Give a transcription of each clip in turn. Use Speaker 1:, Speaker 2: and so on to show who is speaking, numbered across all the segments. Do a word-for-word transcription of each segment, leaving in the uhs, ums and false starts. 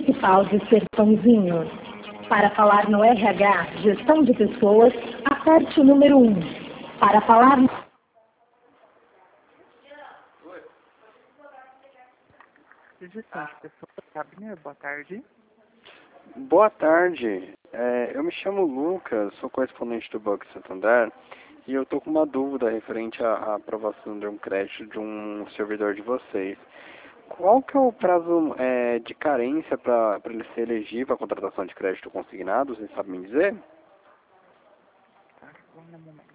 Speaker 1: Municipal de Sertãozinho. Para falar no R H, Gestão de Pessoas, aperte o número um. Para falar...
Speaker 2: Gestão de Pessoas, Abner, boa tarde.
Speaker 3: Boa tarde. É, eu me chamo Lucas, sou correspondente do Banco Santander e eu estou com uma dúvida referente à, à aprovação de um crédito de um servidor de vocês. Qual que é o prazo é, de carência para ele ser elegível à contratação de crédito consignado? Vocês sabem me dizer?
Speaker 2: Tá, vamos um momento.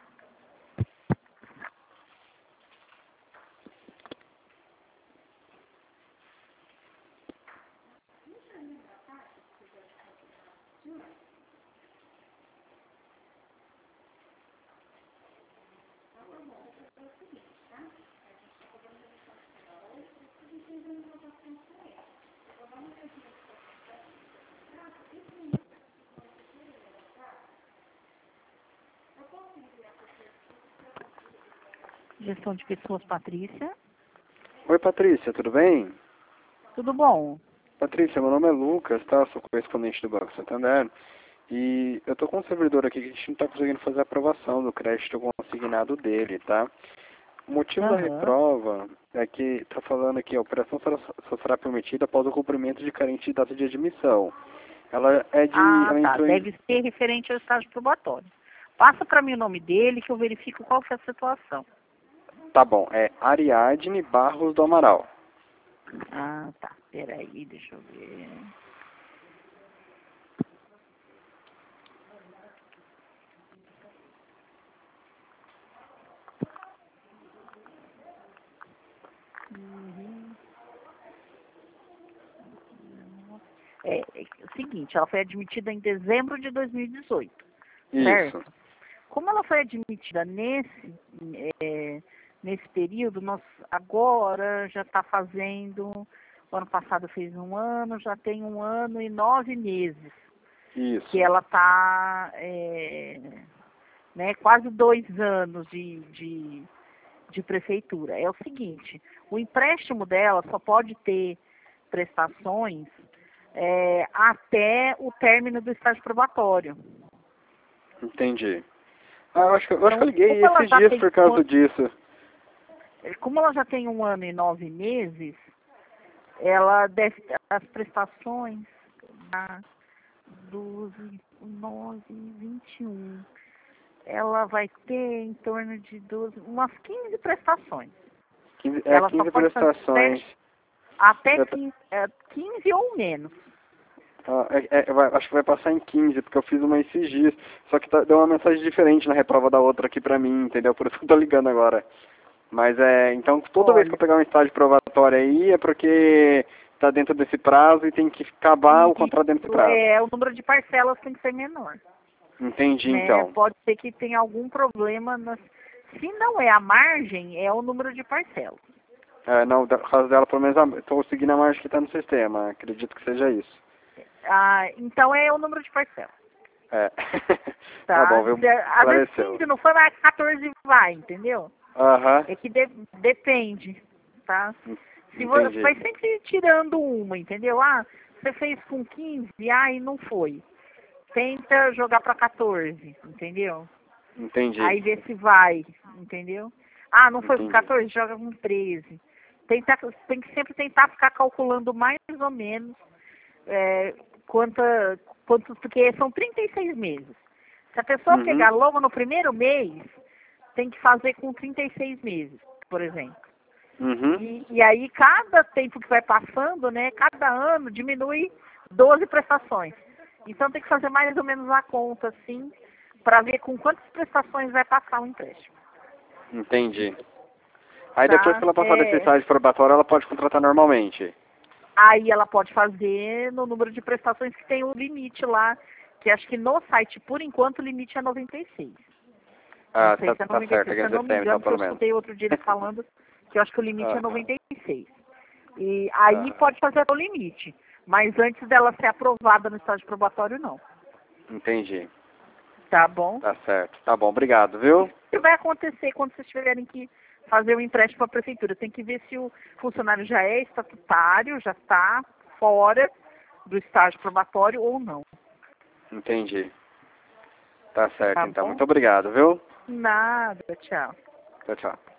Speaker 2: Gestão de Pessoas, Patrícia.
Speaker 3: Oi, Patrícia, tudo bem?
Speaker 2: Tudo bom?
Speaker 3: Patrícia, meu nome é Lucas, tá? Sou correspondente do Banco Santander e eu estou com um servidor aqui que a gente não está conseguindo fazer a aprovação do crédito consignado dele, tá? O motivo
Speaker 2: Uhum.
Speaker 3: da reprova é que está falando aqui, a operação será, só será permitida após o cumprimento de carência de data de admissão. Ela é de...
Speaker 2: Ah,
Speaker 3: ela
Speaker 2: tá.
Speaker 3: entrou em...
Speaker 2: Deve ser referente ao estágio probatório. Passa para mim o nome dele que eu verifico qual que é a situação.
Speaker 3: Tá bom, é Ariadne Barros do Amaral.
Speaker 2: Ah, tá. Peraí, deixa eu ver. Uhum. É, é o seguinte, ela foi admitida em dezembro de dois mil e dezoito, certo?
Speaker 3: Isso.
Speaker 2: Como ela foi admitida nesse, é, nesse período, nós agora já está fazendo, o ano passado fez um ano, já tem um ano e nove meses
Speaker 3: Isso.
Speaker 2: que ela está, é, né, quase dois anos de, de, de prefeitura. É o seguinte, o empréstimo dela só pode ter prestações é, até o término do estágio probatório.
Speaker 3: Entendi. Ah, eu acho que eu, acho que eu
Speaker 2: Então,
Speaker 3: liguei
Speaker 2: como ela
Speaker 3: esses
Speaker 2: já
Speaker 3: dias
Speaker 2: tem
Speaker 3: por causa
Speaker 2: quanto-
Speaker 3: disso.
Speaker 2: Como ela já tem um ano e nove meses, ela deve as prestações da doze, nove, vinte e um. Ela vai ter em torno de doze, umas quinze prestações.
Speaker 3: quinze, é,
Speaker 2: Ela só
Speaker 3: quinze
Speaker 2: pode fazer
Speaker 3: prestações.
Speaker 2: até
Speaker 3: Eu tô-
Speaker 2: quinze, é, quinze ou menos.
Speaker 3: Ah, é, é, vai- acho que vai passar em quinze, porque eu fiz uma esses dias. Só que tá, deu uma mensagem diferente na reprova da outra aqui pra mim, entendeu? Por isso que eu tô ligando agora. Mas é, então toda vez que
Speaker 2: Olha,
Speaker 3: eu pegar um estágio probatório aí é porque tá dentro desse prazo e tem que acabar o contrato dentro desse
Speaker 2: isso
Speaker 3: prazo.
Speaker 2: é, o número de parcelas tem que ser menor.
Speaker 3: Entendi,
Speaker 2: Né?
Speaker 3: então.
Speaker 2: Pode ser que tenha algum problema. Nas... Se não é a margem, é o número de parcelas.
Speaker 3: É, não, no caso dela, pelo menos, a- tô seguindo a margem que tá no sistema. Acredito que seja isso.
Speaker 2: Ah, então é o número de parcelas.
Speaker 3: É.
Speaker 2: Tá?
Speaker 3: Tá bom, viu?
Speaker 2: Se, às vezes
Speaker 3: Esclareceu.
Speaker 2: quinze não foi, mas quatorze vai, entendeu?
Speaker 3: Aham.
Speaker 2: É que de- depende, tá? Se você
Speaker 3: Entendi.
Speaker 2: vai sempre tirando uma, entendeu? Ah, você fez com quinze, ah, e não foi. Tenta jogar para quatorze, entendeu?
Speaker 3: Entendi.
Speaker 2: Aí vê se vai, entendeu? Ah, não foi com
Speaker 3: Entendi.
Speaker 2: quatorze, joga com treze. Tenta, tem que sempre tentar ficar calculando mais ou menos é, quanta, quanto, porque são trinta e seis meses. Se a pessoa
Speaker 3: Uhum.
Speaker 2: pegar logo no primeiro mês, tem que fazer com trinta e seis meses, por exemplo.
Speaker 3: Uhum.
Speaker 2: E, e aí, cada tempo que vai passando, né, cada ano diminui doze prestações. Então, tem que fazer mais ou menos a conta, assim, para ver com quantas prestações vai passar o empréstimo.
Speaker 3: Entendi. Aí
Speaker 2: Tá?
Speaker 3: depois que ela passar
Speaker 2: É,
Speaker 3: desse estágio probatório, ela pode contratar normalmente.
Speaker 2: aí ela pode fazer no número de prestações que tem o limite lá, que acho que no site, por enquanto, o limite é noventa e seis.
Speaker 3: Ah,
Speaker 2: Não sei
Speaker 3: tá,
Speaker 2: se é
Speaker 3: tá certo,
Speaker 2: noventa e seis, se
Speaker 3: é
Speaker 2: eu não me
Speaker 3: dezessete, então,
Speaker 2: engano, porque eu
Speaker 3: pelo menos.
Speaker 2: escutei outro dia eles falando que eu acho que o limite é
Speaker 3: Aham.
Speaker 2: noventa e seis. E aí
Speaker 3: Ah.
Speaker 2: pode fazer até o limite, mas antes dela ser aprovada no estágio probatório, não.
Speaker 3: Entendi.
Speaker 2: Tá bom?
Speaker 3: Tá certo. Tá bom, obrigado, viu?
Speaker 2: O que vai acontecer quando vocês tiverem que fazer o empréstimo para a prefeitura? Tem que ver se o funcionário já é estatutário, já está fora, do estágio probatório ou não.
Speaker 3: Entendi. Tá certo,
Speaker 2: Tá
Speaker 3: então.
Speaker 2: bom?
Speaker 3: Muito obrigado, viu?
Speaker 2: Nada, tchau.
Speaker 3: Tchau, tchau.